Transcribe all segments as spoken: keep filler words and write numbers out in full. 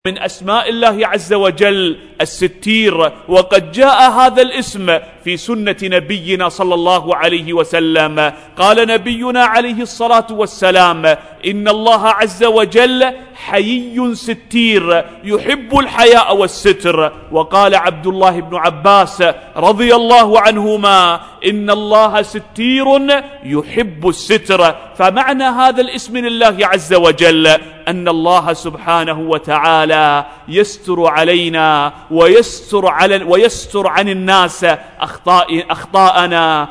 من أسماء الله عز وجل الستير، وقد جاء هذا الاسم في سنة نبينا صلى الله عليه وسلم. قال نبينا عليه الصلاة والسلام: إن الله عز وجل حيي ستير يحب الحياء والستر. وقال عبد الله بن عباس رضي الله عنهما: إن الله ستير يحب الستر. فمعنى هذا الاسم لله عز وجل أن الله سبحانه وتعالى يستر علينا ويستر, على ويستر عن الناس أخطاء أخطاءنا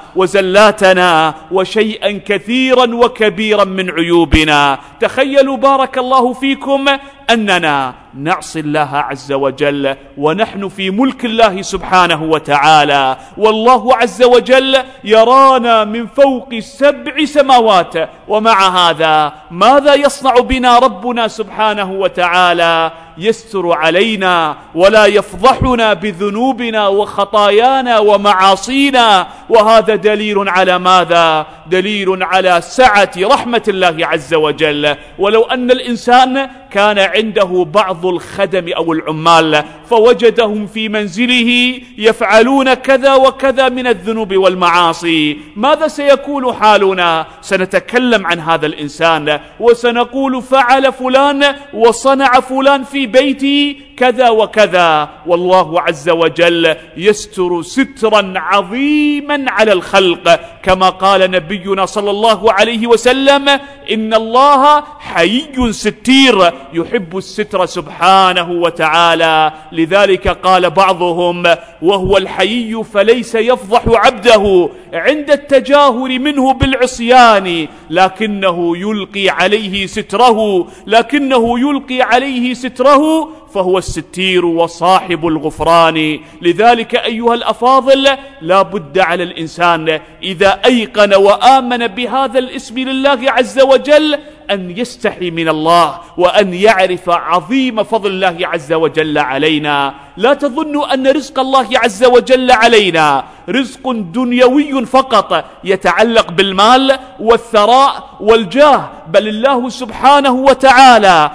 وزلاتنا وشيئا كثيرا وكبيرا من عيوبنا. تخيلوا بارك الله فيكم أننا نعصي الله عز وجل ونحن في ملك الله سبحانه وتعالى، والله عز وجل يرانا من فوق سبع سماوات، ومع هذا ماذا يصنع بنا ربنا سبحانه وتعالى؟ يستر علينا ولا يفضحنا بذنوبنا وخطايانا ومعاصينا. وهذا دليل على ماذا؟ دليل على سعة رحمة الله عز وجل. ولو أن الإنسان كان عنده بعض الخدم أو العمال فوجدهم في منزله يفعلون كذا وكذا من الذنوب والمعاصي، ماذا سيكون حالنا؟ سنتكلم عن هذا الإنسان وسنقول: فعل فلان وصنع فلان في بيتي كذا وكذا. والله عز وجل يستر سترا عظيما على الخلق، كما قال نبينا صلى الله عليه وسلم: إن الله حيي ستير يحب الستر سبحانه وتعالى. لذلك قال بعضهم: وهو الحيي فليس يفضح عبده عند التجاهر منه بالعصيان، لكنه يلقي عليه ستره لكنه يلقي عليه ستره فهو الستير وصاحب الغفران. لذلك أيها الأفاضل، لا بد على الإنسان إذا أيقن وآمن بهذا الاسم لله عز وجل أن يستحي من الله وأن يعرف عظيم فضل الله عز وجل علينا. لا تظنوا أن رزق الله عز وجل علينا رزق دنيوي فقط يتعلق بالمال والثراء والجاه، بل الله سبحانه وتعالى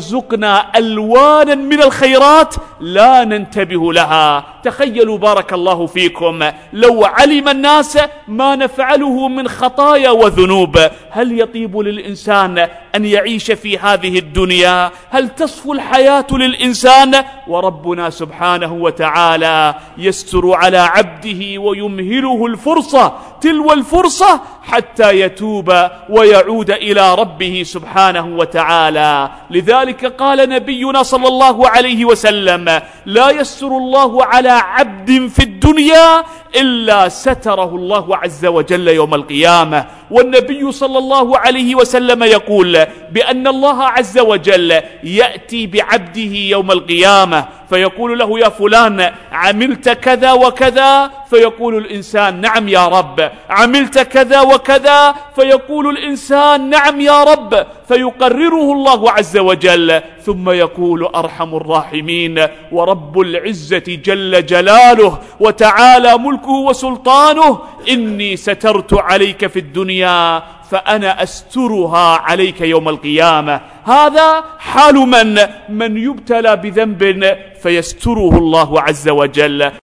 يرزقنا ألوانا من الخيرات لا ننتبه لها. تخيلوا بارك الله فيكم لو علم الناس ما نفعله من خطايا وذنوب، هل يطيب للإنسان أن يعيش في هذه الدنيا؟ هل تصفو الحياة للإنسان؟ وربنا سبحانه وتعالى يستر على عبده ويمهله الفرصة تلو الفرصة حتى يتوب ويعود إلى ربه سبحانه وتعالى. لذلك قال نبينا صلى الله عليه وسلم: لا يستر الله على عبد في الدنيا إلا ستره الله عز وجل يوم القيامة. والنبي صلى الله عليه وسلم يقول بأن الله عز وجل يأتي بعبده يوم القيامة فيقول له: يا فلان عملت كذا وكذا؟ فيقول الإنسان: نعم يا رب. عملت كذا وكذا؟ فيقول الإنسان: نعم يا رب. فيقرره الله عز وجل، ثم يقول أرحم الراحمين ورب العزة جل جلاله وتعالى ملكه وسلطانه: إني سترت عليك في الدنيا فأنا أسترها عليك يوم القيامة. هذا حال من من يبتلى بذنب فيستره الله عز وجل.